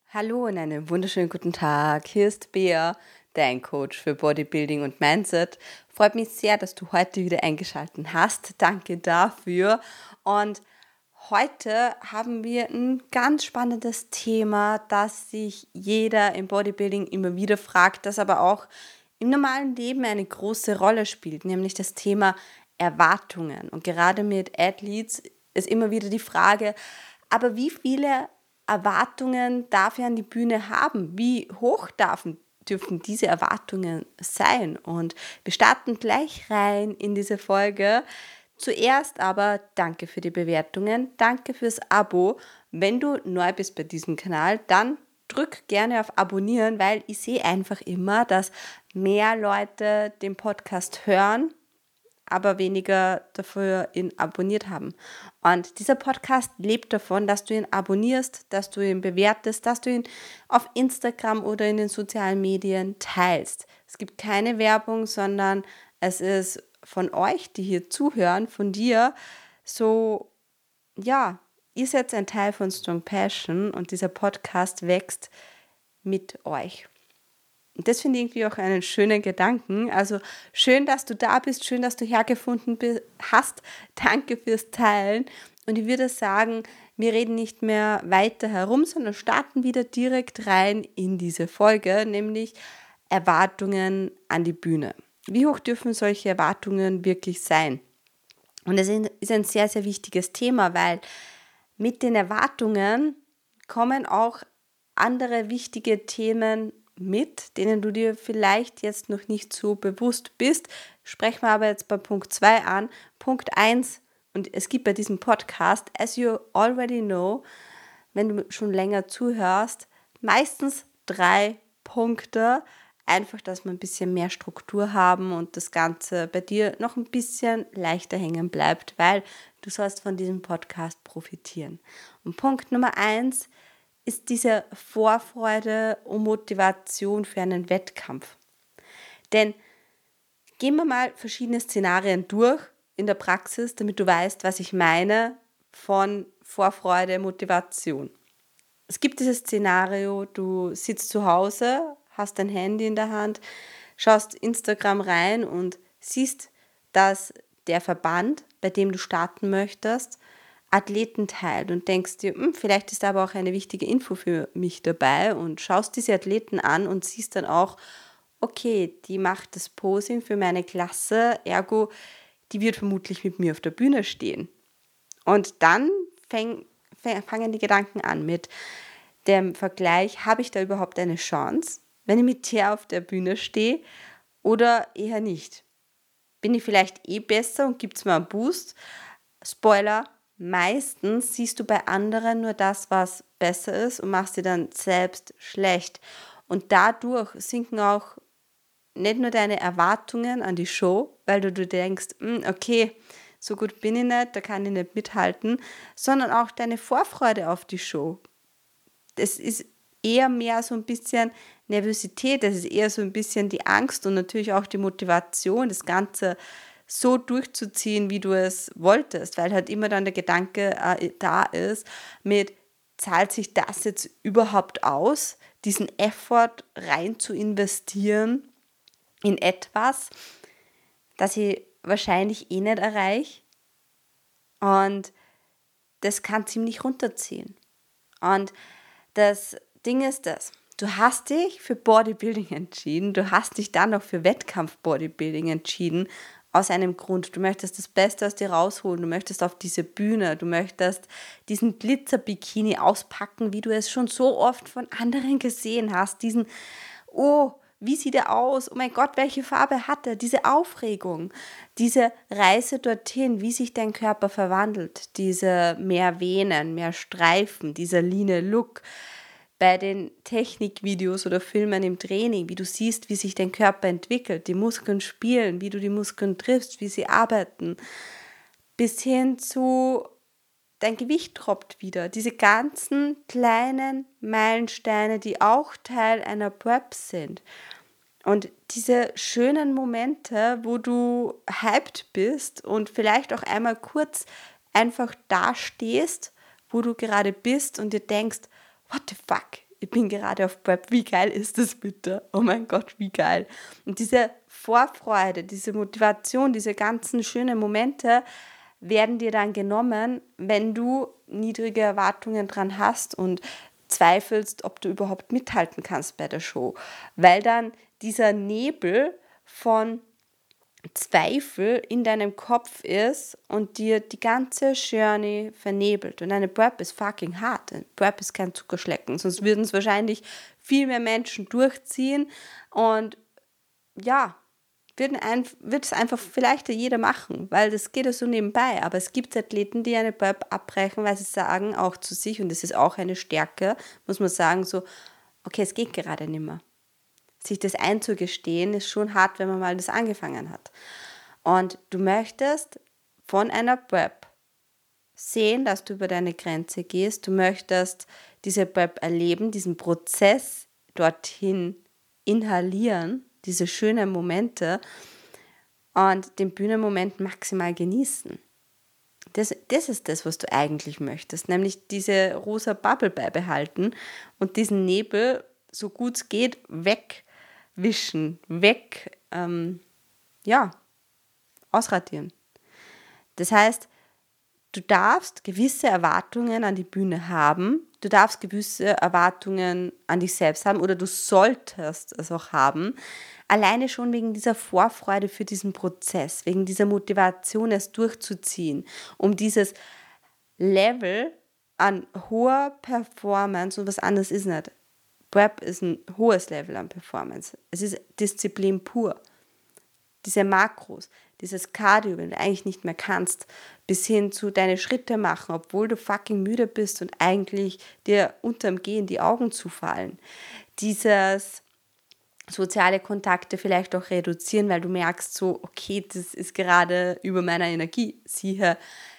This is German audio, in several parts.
Hallo und einen wunderschönen guten Tag. Hier ist Bea, dein Coach für Bodybuilding und Mindset. Freut mich sehr, dass du heute wieder eingeschaltet hast. Danke dafür. Und heute haben wir ein ganz spannendes Thema, das sich jeder im Bodybuilding immer wieder fragt, das aber auch im normalen Leben eine große Rolle spielt, nämlich das Thema Erwartungen. Und gerade mit Athletes ist immer wieder die Frage, aber wie viele Erwartungen darf er an die Bühne haben? Wie hoch dürfen diese Erwartungen sein? Und wir starten gleich rein in diese Folge. Zuerst aber danke für die Bewertungen, danke fürs Abo. Wenn du neu bist bei diesem Kanal, dann drück gerne auf Abonnieren, weil ich sehe einfach immer, dass mehr Leute den Podcast hören, aber weniger dafür ihn abonniert haben. Und dieser Podcast lebt davon, dass du ihn abonnierst, dass du ihn bewertest, dass du ihn auf Instagram oder in den sozialen Medien teilst. Es gibt keine Werbung, sondern es ist von euch, die hier zuhören, von dir, so, ja, ihr seid ein Teil von Strong Passion und dieser Podcast wächst mit euch. Und das finde ich irgendwie auch einen schönen Gedanken. Also schön, dass du da bist, schön, dass du hergefunden hast. Danke fürs Teilen. Und ich würde sagen, wir reden nicht mehr weiter herum, sondern starten wieder direkt rein in diese Folge, nämlich Erwartungen an die Bühne. Wie hoch dürfen solche Erwartungen wirklich sein? Und das ist ein sehr, sehr wichtiges Thema, weil mit den Erwartungen kommen auch andere wichtige Themen mit, denen du dir vielleicht jetzt noch nicht so bewusst bist. Sprechen wir aber jetzt bei Punkt 2 an. Punkt 1, und es gibt bei diesem Podcast, as you already know, wenn du schon länger zuhörst, meistens 3 Punkte, einfach, dass wir ein bisschen mehr Struktur haben und das Ganze bei dir noch ein bisschen leichter hängen bleibt, weil du sollst von diesem Podcast profitieren. Und Punkt Nummer 1 ist diese Vorfreude und Motivation für einen Wettkampf. Denn gehen wir mal verschiedene Szenarien durch in der Praxis, damit du weißt, was ich meine von Vorfreude, Motivation. Es gibt dieses Szenario, du sitzt zu Hause, hast dein Handy in der Hand, schaust Instagram rein und siehst, dass der Verband, bei dem du starten möchtest, Athleten teilt und denkst dir, vielleicht ist aber auch eine wichtige Info für mich dabei und schaust diese Athleten an und siehst dann auch, okay, die macht das Posing für meine Klasse, ergo, die wird vermutlich mit mir auf der Bühne stehen. Und dann fangen die Gedanken an mit dem Vergleich, habe ich da überhaupt eine Chance, wenn ich mit der auf der Bühne stehe oder eher nicht? Bin ich vielleicht besser und gibt es mir einen Boost? Spoiler, meistens siehst du bei anderen nur das, was besser ist und machst dir dann selbst schlecht. Und dadurch sinken auch nicht nur deine Erwartungen an die Show, weil du denkst, okay, so gut bin ich nicht, da kann ich nicht mithalten, sondern auch deine Vorfreude auf die Show. Das ist eher mehr so ein bisschen Nervosität, das ist eher so ein bisschen die Angst und natürlich auch die Motivation, das Ganze so durchzuziehen, wie du es wolltest, weil halt immer dann der Gedanke da ist, mit zahlt sich das jetzt überhaupt aus, diesen Effort rein zu investieren in etwas, das ich wahrscheinlich nicht erreiche, und das kann ziemlich runterziehen. Und das Ding ist das, du hast dich für Bodybuilding entschieden, du hast dich dann noch für Wettkampf-Bodybuilding entschieden, aus einem Grund. Du möchtest das Beste aus dir rausholen, du möchtest auf diese Bühne, du möchtest diesen Glitzer-Bikini auspacken, wie du es schon so oft von anderen gesehen hast, diesen, oh, wie sieht er aus? Oh mein Gott, welche Farbe hat er? Diese Aufregung, diese Reise dorthin, wie sich dein Körper verwandelt, diese mehr Venen, mehr Streifen, dieser leane Look bei den Technikvideos oder Filmen im Training, wie du siehst, wie sich dein Körper entwickelt, die Muskeln spielen, wie du die Muskeln triffst, wie sie arbeiten, bis hin zu dein Gewicht droppt wieder. Diese ganzen kleinen Meilensteine, die auch Teil einer Prep sind. Und diese schönen Momente, wo du hyped bist und vielleicht auch einmal kurz einfach da stehst, wo du gerade bist und dir denkst, what the fuck, ich bin gerade auf Prep, wie geil ist das bitte? Oh mein Gott, wie geil. Und diese Vorfreude, diese Motivation, diese ganzen schönen Momente werden dir dann genommen, wenn du niedrige Erwartungen dran hast und zweifelst, ob du überhaupt mithalten kannst bei der Show. Weil dann dieser Nebel von Zweifel in deinem Kopf ist und dir die ganze Journey vernebelt. Und eine Prep ist fucking hart. Eine Prep ist kein Zuckerschlecken, sonst würden es wahrscheinlich viel mehr Menschen durchziehen und ja, wird es einfach vielleicht jeder machen, weil das geht ja so nebenbei. Aber es gibt Athleten, die eine Prep abbrechen, weil sie sagen, auch zu sich, und das ist auch eine Stärke, muss man sagen, so, okay, es geht gerade nicht mehr. Sich das einzugestehen, ist schon hart, wenn man mal das angefangen hat. Und du möchtest von einer Prep sehen, dass du über deine Grenze gehst. Du möchtest diese Prep erleben, diesen Prozess dorthin inhalieren, diese schönen Momente und den Bühnenmoment maximal genießen. Das ist das, was du eigentlich möchtest, nämlich diese rosa Bubble beibehalten und diesen Nebel, so gut es geht, wegwischen, ausradieren. Das heißt, du darfst gewisse Erwartungen an die Bühne haben, du darfst gewisse Erwartungen an dich selbst haben oder du solltest es auch haben, alleine schon wegen dieser Vorfreude für diesen Prozess, wegen dieser Motivation, es durchzuziehen, um dieses Level an hoher Performance, und was anderes ist nicht. Prep ist ein hohes Level an Performance. Es ist Disziplin pur. Diese Makros, dieses Cardio, wenn du eigentlich nicht mehr kannst, bis hin zu deine Schritte machen, obwohl du fucking müde bist und eigentlich dir unterm Gehen die Augen zufallen. Dieses soziale Kontakte vielleicht auch reduzieren, weil du merkst so, okay, das ist gerade über meiner Energie. Siehe,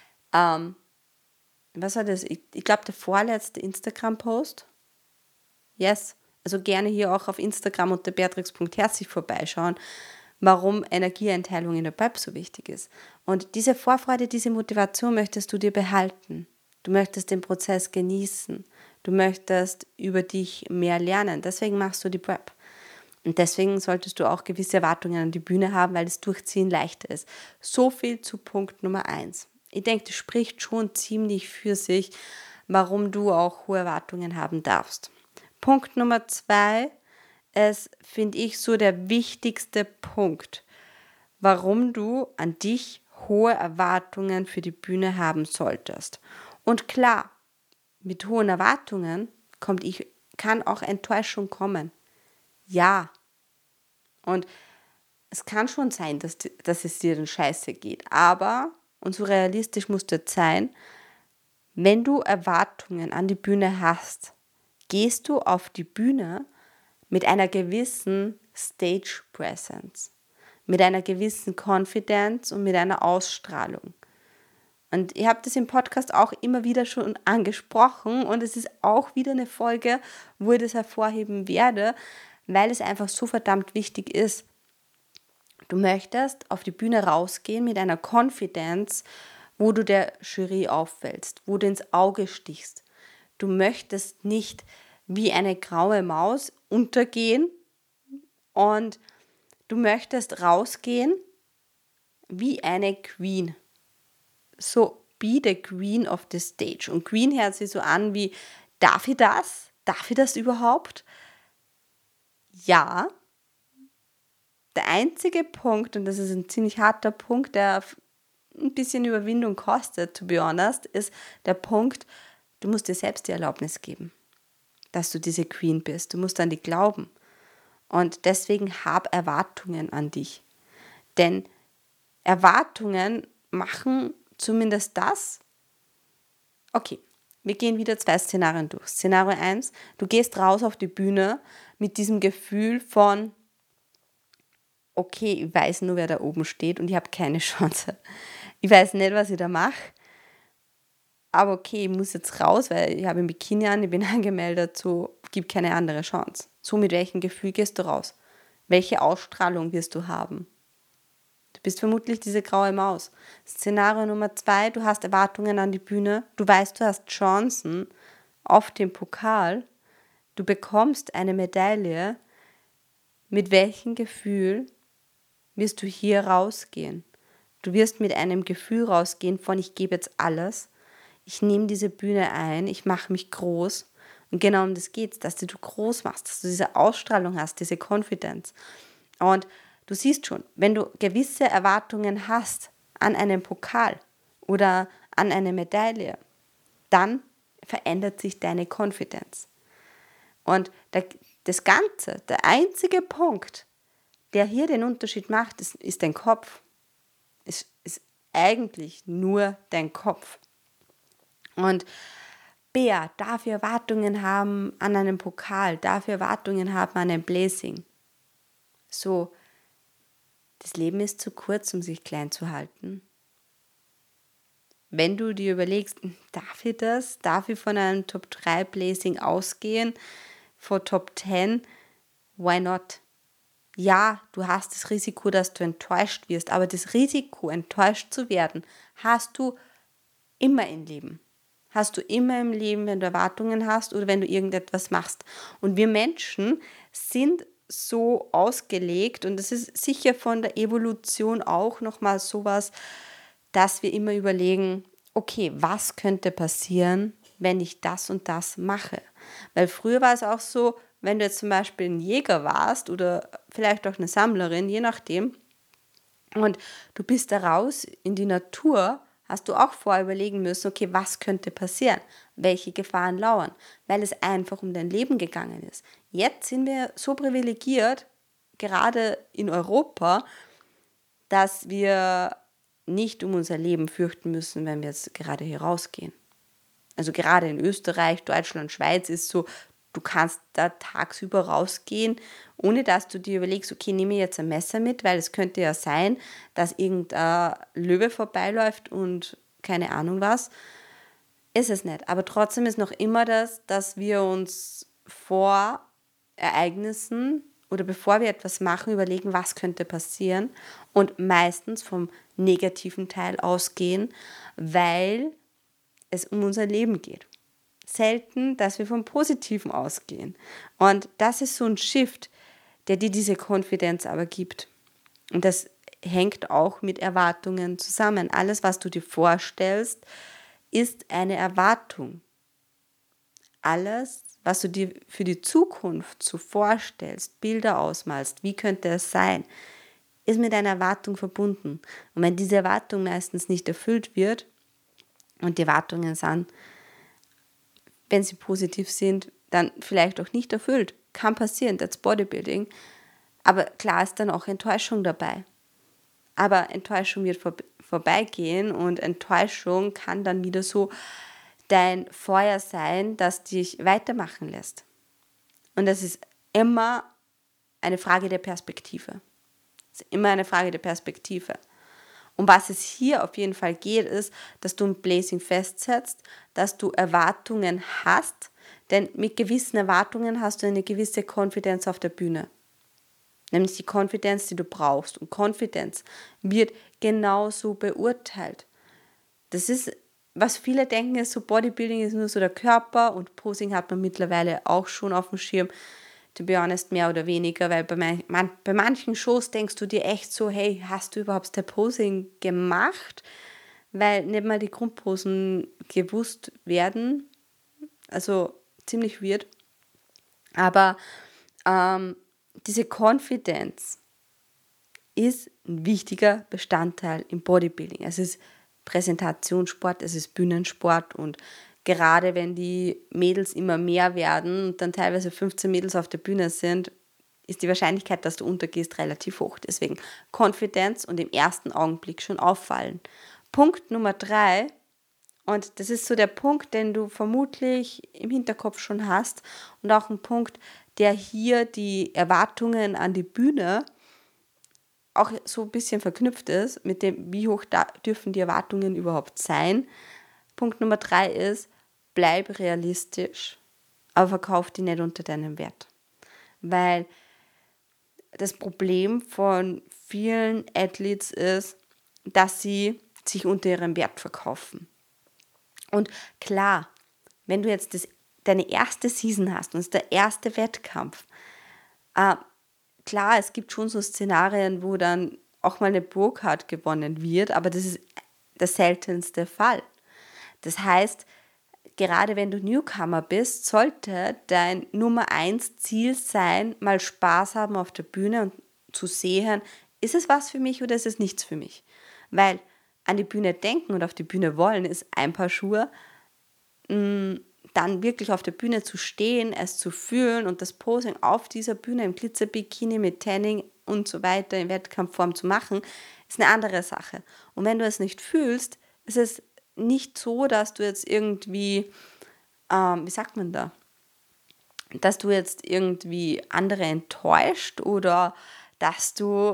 was war das? Ich glaube, der vorletzte Instagram-Post. Yes, also gerne hier auch auf Instagram unter beatrix.herzlich vorbeischauen, warum Energieeinteilung in der Prep so wichtig ist. Und diese Vorfreude, diese Motivation möchtest du dir behalten. Du möchtest den Prozess genießen. Du möchtest über dich mehr lernen. Deswegen machst du die Prep. Und deswegen solltest du auch gewisse Erwartungen an die Bühne haben, weil das Durchziehen leichter ist. So viel zu Punkt Nummer 1. Ich denke, das spricht schon ziemlich für sich, warum du auch hohe Erwartungen haben darfst. Punkt Nummer 2 ist, finde ich, so der wichtigste Punkt, warum du an dich hohe Erwartungen für die Bühne haben solltest. Und klar, mit hohen Erwartungen kann auch Enttäuschung kommen. Ja. Und es kann schon sein, dass es dir dann scheiße geht. Aber, und so realistisch musst du jetzt sein, wenn du Erwartungen an die Bühne hast, gehst du auf die Bühne mit einer gewissen Stage Presence, mit einer gewissen Confidence und mit einer Ausstrahlung. Und ich habe das im Podcast auch immer wieder schon angesprochen und es ist auch wieder eine Folge, wo ich das hervorheben werde, weil es einfach so verdammt wichtig ist. Du möchtest auf die Bühne rausgehen mit einer Confidence, wo du der Jury auffällst, wo du ins Auge stichst. Du möchtest nicht wie eine graue Maus untergehen und du möchtest rausgehen wie eine Queen. So, be the queen of the stage. Und Queen hört sich so an wie, darf ich das? Darf ich das überhaupt? Ja. Der einzige Punkt, und das ist ein ziemlich harter Punkt, der ein bisschen Überwindung kostet, to be honest, ist der Punkt, du musst dir selbst die Erlaubnis geben, dass du diese Queen bist. Du musst an dich glauben. Und deswegen hab Erwartungen an dich. Denn Erwartungen machen zumindest das. Okay, wir gehen wieder 2 Szenarien durch. Szenario 1, du gehst raus auf die Bühne mit diesem Gefühl von, okay, ich weiß nur, wer da oben steht und ich habe keine Chance. Ich weiß nicht, was ich da mache. Aber okay, ich muss jetzt raus, weil ich habe ein Bikini an, ich bin angemeldet, so gibt keine andere Chance. So, mit welchem Gefühl gehst du raus? Welche Ausstrahlung wirst du haben? Du bist vermutlich diese graue Maus. Szenario Nummer 2, du hast Erwartungen an die Bühne, du weißt, du hast Chancen auf den Pokal, du bekommst eine Medaille, mit welchem Gefühl wirst du hier rausgehen? Du wirst mit einem Gefühl rausgehen von, ich gebe jetzt alles, ich nehme diese Bühne ein, ich mache mich groß. Und genau um das geht es, dass du groß machst, dass du diese Ausstrahlung hast, diese Confidence. Und du siehst schon, wenn du gewisse Erwartungen hast an einen Pokal oder an eine Medaille, dann verändert sich deine Confidence. Und das Ganze, der einzige Punkt, der hier den Unterschied macht, ist dein Kopf. Ist eigentlich nur dein Kopf. Und Bea darf Erwartungen haben an einen Pokal, darf Erwartungen haben an ein Blazing. So, das Leben ist zu kurz, um sich klein zu halten. Wenn du dir überlegst, darf ich das? Darf ich von einem Top 3 Blazing ausgehen? Von Top 10? Why not? Ja, du hast das Risiko, dass du enttäuscht wirst, aber das Risiko, enttäuscht zu werden, hast du immer im Leben. Hast du immer im Leben, wenn du Erwartungen hast oder wenn du irgendetwas machst. Und wir Menschen sind so ausgelegt, und das ist sicher von der Evolution auch nochmal sowas, dass wir immer überlegen, okay, was könnte passieren, wenn ich das und das mache? Weil früher war es auch so, wenn du jetzt zum Beispiel ein Jäger warst oder vielleicht auch eine Sammlerin, je nachdem, und du bist da raus in die Natur, hast du auch vorher überlegen müssen, okay, was könnte passieren? Welche Gefahren lauern? Weil es einfach um dein Leben gegangen ist. Jetzt sind wir so privilegiert, gerade in Europa, dass wir nicht um unser Leben fürchten müssen, wenn wir jetzt gerade hier rausgehen. Also gerade in Österreich, Deutschland, Schweiz ist so, du kannst da tagsüber rausgehen, ohne dass du dir überlegst, okay, nehme ich jetzt ein Messer mit, weil es könnte ja sein, dass irgendein Löwe vorbeiläuft und keine Ahnung was. Ist es nicht. Aber trotzdem ist noch immer das, dass wir uns vor Ereignissen oder bevor wir etwas machen, überlegen, was könnte passieren, und meistens vom negativen Teil ausgehen, weil es um unser Leben geht. Selten, dass wir vom Positiven ausgehen. Und das ist so ein Shift, der dir diese Konfidenz aber gibt. Und das hängt auch mit Erwartungen zusammen. Alles, was du dir vorstellst, ist eine Erwartung. Alles, was du dir für die Zukunft so vorstellst, Bilder ausmalst, wie könnte es sein, ist mit einer Erwartung verbunden. Und wenn diese Erwartung meistens nicht erfüllt wird, und die Erwartungen sind, wenn sie positiv sind, dann vielleicht auch nicht erfüllt. Kann passieren, that's Bodybuilding. Aber klar ist dann auch Enttäuschung dabei. Aber Enttäuschung wird vorbeigehen, und Enttäuschung kann dann wieder so dein Feuer sein, das dich weitermachen lässt. Und das ist immer eine Frage der Perspektive. Es ist immer eine Frage der Perspektive. Um was es hier auf jeden Fall geht, ist, dass du ein Blazing festsetzt, dass du Erwartungen hast, denn mit gewissen Erwartungen hast du eine gewisse Konfidenz auf der Bühne. Nämlich die Konfidenz, die du brauchst. Und Konfidenz wird genauso beurteilt. Das ist, was viele denken, ist so, Bodybuilding ist nur so der Körper, und Posing hat man mittlerweile auch schon auf dem Schirm. To be honest, mehr oder weniger, weil bei manchen Shows denkst du dir echt so, hey, hast du überhaupt der Posing gemacht? Weil nicht mal die Grundposen gewusst werden. Also ziemlich weird. Aber diese Confidence ist ein wichtiger Bestandteil im Bodybuilding. Es ist Präsentationssport, es ist Bühnensport, und gerade wenn die Mädels immer mehr werden und dann teilweise 15 Mädels auf der Bühne sind, ist die Wahrscheinlichkeit, dass du untergehst, relativ hoch. Deswegen Konfidenz und im ersten Augenblick schon auffallen. Punkt Nummer 3, und das ist so der Punkt, den du vermutlich im Hinterkopf schon hast, und auch ein Punkt, der hier die Erwartungen an die Bühne auch so ein bisschen verknüpft ist, mit dem, wie hoch dürfen die Erwartungen überhaupt sein. Punkt Nummer 3 ist, bleib realistisch, aber verkauf die nicht unter deinem Wert. Weil das Problem von vielen Athletes ist, dass sie sich unter ihrem Wert verkaufen. Und klar, wenn du jetzt deine erste Season hast und es ist der erste Wettkampf. Klar, es gibt schon so Szenarien, wo dann auch mal eine Pro-Card gewonnen wird, aber das ist der seltenste Fall. Das heißt, gerade wenn du Newcomer bist, sollte dein Nummer 1 Ziel sein, mal Spaß haben auf der Bühne und zu sehen, ist es was für mich oder ist es nichts für mich? Weil an die Bühne denken und auf die Bühne wollen ist ein Paar Schuhe, dann wirklich auf der Bühne zu stehen, es zu fühlen und das Posing auf dieser Bühne im Glitzerbikini mit Tanning und so weiter in Wettkampfform zu machen, ist eine andere Sache. Und wenn du es nicht fühlst, ist es nicht so, dass du jetzt irgendwie, wie sagt man da, dass du jetzt irgendwie andere enttäuscht oder dass du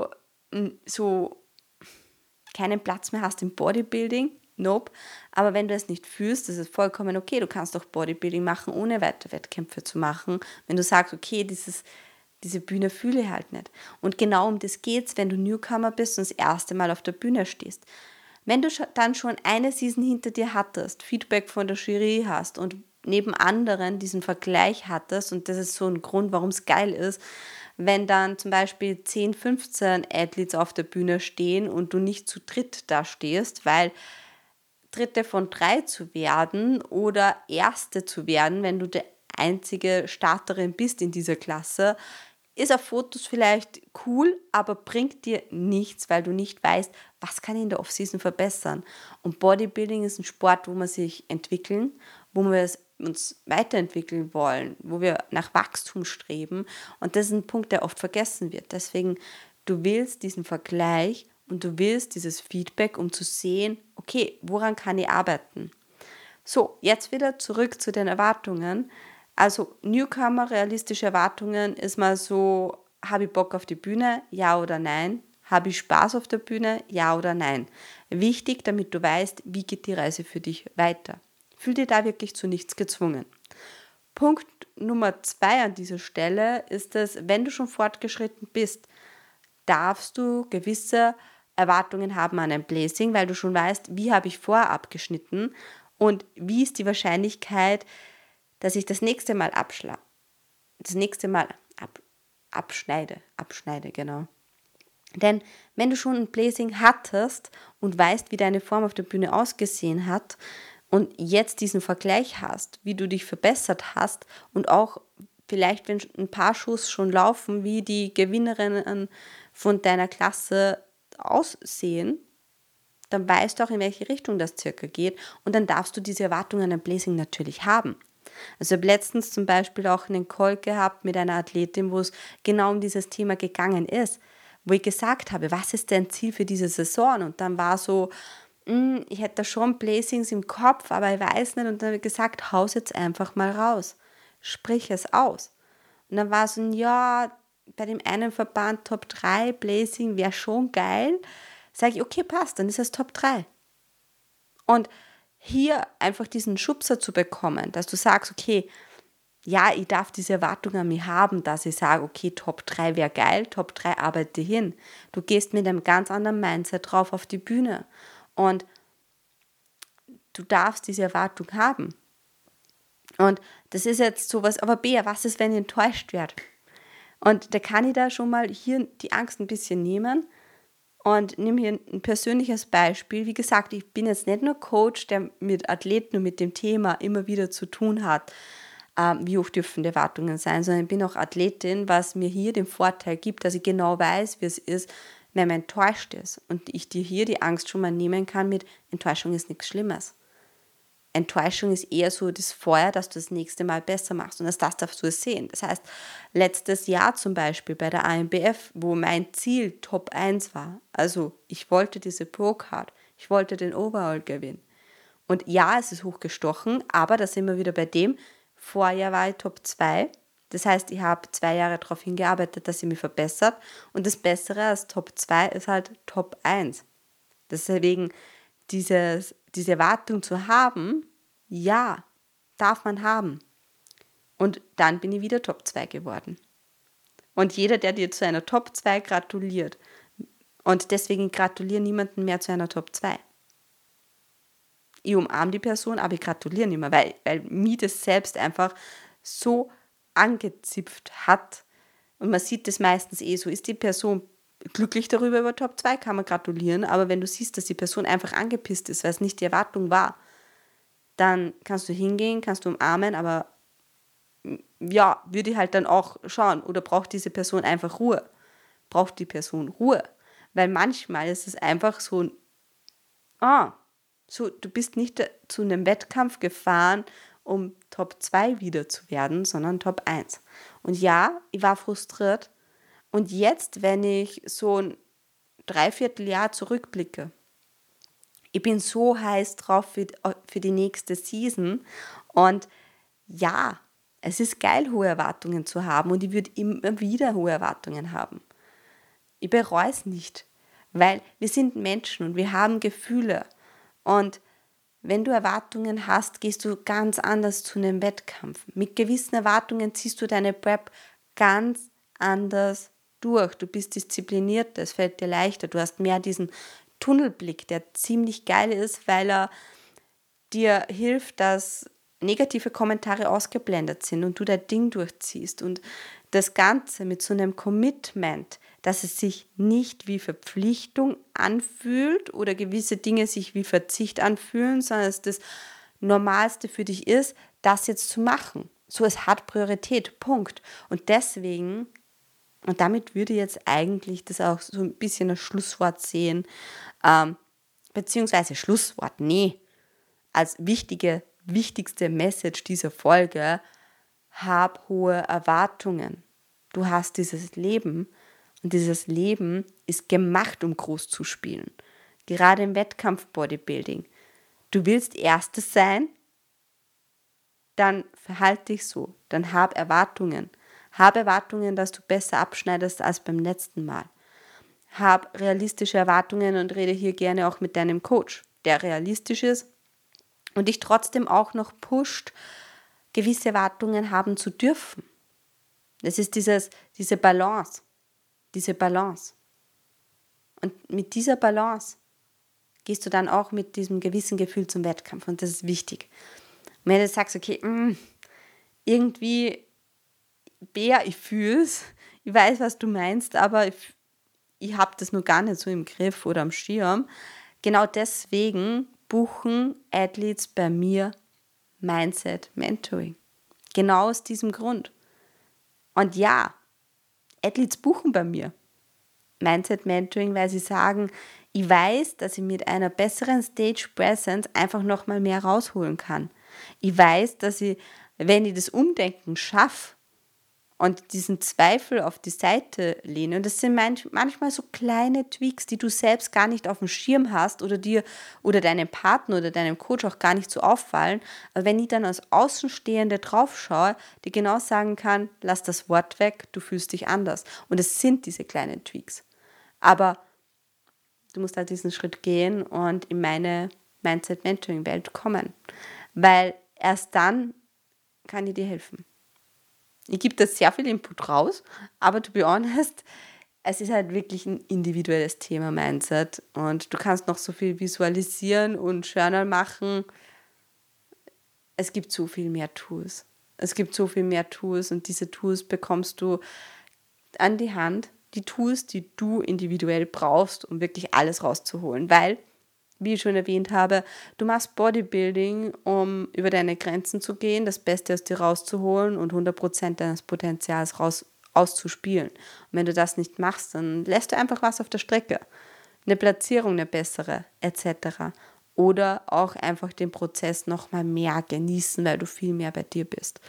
so keinen Platz mehr hast im Bodybuilding. Nope. Aber wenn du es nicht fühlst, das ist vollkommen okay. Du kannst doch Bodybuilding machen, ohne weiter Wettkämpfe zu machen. Wenn du sagst, okay, diese Bühne fühle ich halt nicht. Und genau um das geht's, wenn du Newcomer bist und das erste Mal auf der Bühne stehst. Wenn du dann schon eine Season hinter dir hattest, Feedback von der Jury hast und neben anderen diesen Vergleich hattest, und das ist so ein Grund, warum es geil ist, wenn dann zum Beispiel 10, 15 Athletes auf der Bühne stehen und du nicht zu dritt da stehst, weil Dritte von 3 zu werden oder Erste zu werden, wenn du die einzige Starterin bist in dieser Klasse, ist auf Fotos vielleicht cool, aber bringt dir nichts, weil du nicht weißt, was kann ich in der Offseason verbessern. Und Bodybuilding ist ein Sport, wo wir sich entwickeln, wo wir uns weiterentwickeln wollen, wo wir nach Wachstum streben. Und das ist ein Punkt, der oft vergessen wird. Deswegen, du willst diesen Vergleich und du willst dieses Feedback, um zu sehen, okay, woran kann ich arbeiten? So, jetzt wieder zurück zu den Erwartungen. Also Newcomer, realistische Erwartungen ist mal so, habe ich Bock auf die Bühne, ja oder nein? Habe ich Spaß auf der Bühne, ja oder nein? Wichtig, damit du weißt, wie geht die Reise für dich weiter. Fühl dich da wirklich zu nichts gezwungen. Punkt Nummer 2 an dieser Stelle ist es, wenn du schon fortgeschritten bist, darfst du gewisse Erwartungen haben an ein Placing, weil du schon weißt, wie habe ich vorher abgeschnitten und wie ist die Wahrscheinlichkeit, dass ich das nächste Mal abschneide, genau. Denn wenn du schon ein Placing hattest und weißt, wie deine Form auf der Bühne ausgesehen hat und jetzt diesen Vergleich hast, wie du dich verbessert hast und auch vielleicht, wenn ein paar Schuss schon laufen, wie die Gewinnerinnen von deiner Klasse aussehen, dann weißt du auch, in welche Richtung das circa geht und dann darfst du diese Erwartungen an Placing natürlich haben. Also ich habe letztens zum Beispiel auch einen Call gehabt mit einer Athletin, wo es genau um dieses Thema gegangen ist, wo ich gesagt habe, was ist dein Ziel für diese Saison? Und dann war so, ich hätte da schon Placings im Kopf, aber ich weiß nicht. Und dann habe ich gesagt, haus jetzt einfach mal raus. Sprich es aus. Und dann war so ein, ja, bei dem einen Verband Top 3 Placing wäre schon geil. Sage ich, okay, passt, dann ist es Top 3. Und hier einfach diesen Schubser zu bekommen, dass du sagst, okay, ja, ich darf diese Erwartung an mich haben, dass ich sage, okay, Top 3 wäre geil, Top 3 arbeite hin. Du gehst mit einem ganz anderen Mindset drauf auf die Bühne und du darfst diese Erwartung haben. Und das ist jetzt sowas, aber Bea, was ist, wenn ich enttäuscht werde? Und da kann ich da schon mal hier die Angst ein bisschen nehmen und nehme hier ein persönliches Beispiel. Wie gesagt, ich bin jetzt nicht nur Coach, der mit Athleten und mit dem Thema immer wieder zu tun hat, wie hoch dürfen die Erwartungen sein, sondern ich bin auch Athletin, was mir hier den Vorteil gibt, dass ich genau weiß, wie es ist, wenn man enttäuscht ist. Und ich dir hier die Angst schon mal nehmen kann mit, Enttäuschung ist nichts Schlimmes. Enttäuschung ist eher so das Feuer, dass du das nächste Mal besser machst. Und das darfst du es sehen. Das heißt, letztes Jahr zum Beispiel bei der ANBF, wo mein Ziel Top 1 war, also ich wollte diese Pro-Card, ich wollte den Overall gewinnen. Und ja, es ist hochgestochen, aber da sind wir wieder bei dem, Vorjahr war ich Top 2. Das heißt, ich habe 2 Jahre darauf hingearbeitet, dass ich mich verbessert. Und das Bessere als Top 2 ist halt Top 1. Deswegen diese Erwartung zu haben, ja, darf man haben. Und dann bin ich wieder Top 2 geworden. Und jeder, der dir zu einer Top 2 gratuliert, und deswegen gratuliere niemanden mehr zu einer Top 2. ich umarme die Person, aber ich gratuliere nicht mehr, weil mich das selbst einfach so angezipft hat. Und man sieht das meistens so, ist die Person glücklich darüber über Top 2, kann man gratulieren, aber wenn du siehst, dass die Person einfach angepisst ist, weil es nicht die Erwartung war, dann kannst du hingehen, kannst du umarmen, aber ja, würde ich halt dann auch schauen, oder braucht diese Person einfach Ruhe? Braucht die Person Ruhe? Weil manchmal ist es einfach so, du bist nicht zu einem Wettkampf gefahren, um Top 2 wieder zu werden, sondern Top 1. Und ja, ich war frustriert. Und jetzt, wenn ich so ein Dreivierteljahr zurückblicke, ich bin so heiß drauf für die nächste Season. Und ja, es ist geil, hohe Erwartungen zu haben, und ich würde immer wieder hohe Erwartungen haben. Ich bereue es nicht, weil wir sind Menschen und wir haben Gefühle. Und wenn du Erwartungen hast, gehst du ganz anders zu einem Wettkampf. Mit gewissen Erwartungen ziehst du deine Prep ganz anders durch. Du bist disziplinierter, es fällt dir leichter, du hast mehr diesen Tunnelblick, der ziemlich geil ist, weil er dir hilft, dass negative Kommentare ausgeblendet sind und du dein Ding durchziehst. Und das Ganze mit so einem Commitment, dass es sich nicht wie Verpflichtung anfühlt oder gewisse Dinge sich wie Verzicht anfühlen, sondern es das Normalste für dich ist, das jetzt zu machen. So, es hat Priorität, Punkt. Und deswegen, und damit würde ich jetzt eigentlich das auch so ein bisschen das Schlusswort sehen, beziehungsweise Schlusswort, nee, als wichtigste Message dieser Folge: hab hohe Erwartungen. Du hast dieses Leben, und dieses Leben ist gemacht, um groß zu spielen. Gerade im Wettkampf-Bodybuilding. Du willst Erstes sein, dann verhalte dich so, dann hab Erwartungen. Hab Erwartungen, dass du besser abschneidest als beim letzten Mal. Hab realistische Erwartungen und rede hier gerne auch mit deinem Coach, der realistisch ist und dich trotzdem auch noch pusht, gewisse Erwartungen haben zu dürfen. Das ist diese Balance. Und mit dieser Balance gehst du dann auch mit diesem gewissen Gefühl zum Wettkampf, und das ist wichtig. Und wenn du sagst, okay, irgendwie, Bea, ich fühle es, ich weiß, was du meinst, aber ich habe das nur gar nicht so im Griff oder am Schirm. Genau deswegen buchen Athletes bei mir Mindset Mentoring. Genau aus diesem Grund. Und ja, Athletes buchen bei mir Mindset Mentoring, weil sie sagen, ich weiß, dass ich mit einer besseren Stage Presence einfach nochmal mehr rausholen kann. Ich weiß, dass ich, wenn ich das Umdenken schaffe und diesen Zweifel auf die Seite lehne, und das sind manchmal so kleine Tweaks, die du selbst gar nicht auf dem Schirm hast oder dir oder deinem Partner oder deinem Coach auch gar nicht so auffallen, aber wenn ich dann als Außenstehende drauf schaue, die genau sagen kann, lass das Wort weg, du fühlst dich anders. Und es sind diese kleinen Tweaks. Aber du musst halt diesen Schritt gehen und in meine Mindset-Mentoring-Welt kommen, weil erst dann kann ich dir helfen. Ich gebe da sehr viel Input raus, aber to be honest, es ist halt wirklich ein individuelles Thema Mindset, und du kannst noch so viel visualisieren und Journal machen. Es gibt so viel mehr Tools. Und diese Tools bekommst du an die Hand, die Tools, die du individuell brauchst, um wirklich alles rauszuholen, weil, wie ich schon erwähnt habe, du machst Bodybuilding, um über deine Grenzen zu gehen, das Beste aus dir rauszuholen und 100% deines Potenzials auszuspielen. Und wenn du das nicht machst, dann lässt du einfach was auf der Strecke. Eine Platzierung, eine bessere, etc. Oder auch einfach den Prozess nochmal mehr genießen, weil du viel mehr bei dir bist.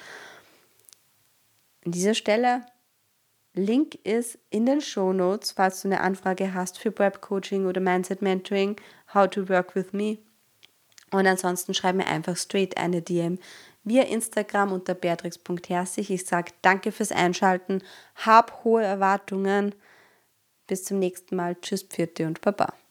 An dieser Stelle, Link ist in den Shownotes, falls du eine Anfrage hast für Prep Coaching oder Mindset Mentoring, how to work with me. Und ansonsten schreib mir einfach straight eine DM via Instagram unter beatrix.herzig. Ich sage danke fürs Einschalten, hab hohe Erwartungen. Bis zum nächsten Mal. Tschüss, Pfiat und Baba.